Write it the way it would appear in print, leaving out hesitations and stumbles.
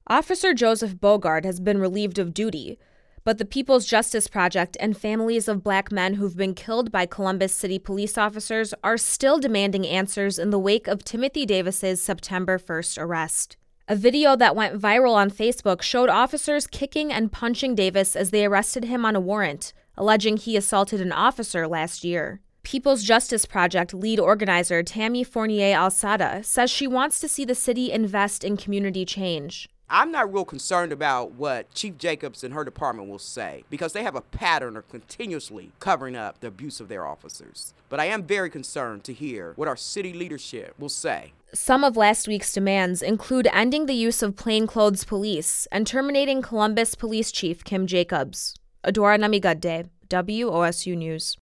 Officer Joseph Bogard has been relieved of duty, but the People's Justice Project and families of Black men who've been killed by Columbus City police officers are still demanding answers in the wake of Timothy Davis's September 1st arrest. A video that went viral on Facebook showed officers kicking and punching Davis as they arrested him on a warrant, alleging he assaulted an officer last year. People's Justice Project lead organizer Tammy Fournier Alzada says she wants to see the city invest in community change. I'm not real concerned about what Chief Jacobs and her department will say because they have a pattern of continuously covering up the abuse of their officers. But I am very concerned to hear what our city leadership will say. Some of last week's demands include ending the use of plainclothes police and terminating Columbus Police Chief Kim Jacobs. Adora Namigadde, WOSU News.